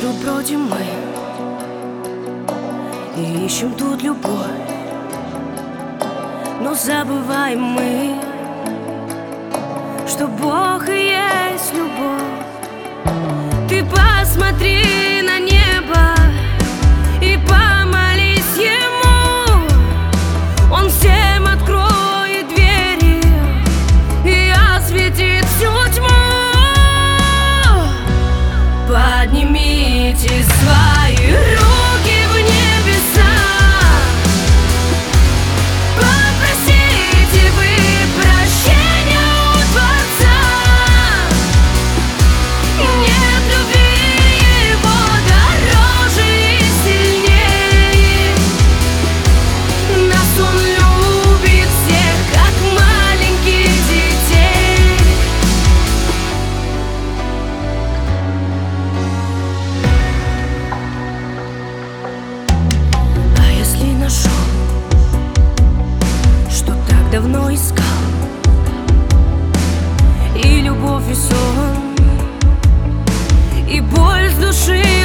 Тут бродим мы и ищем тут любовь, но забываем мы, что Бог и есть любовь. Ты посмотри на небо и помолись Ему, Он всем откроет двери и осветит всю тьму. Поднимите свои руки в небеса, попросите вы прощения у Творца. Нет любви Его дороже и сильнее. Нас Он любит всех, как маленьких детей. А если нашел, что так давно искал, и любовь, и сон, и боль с души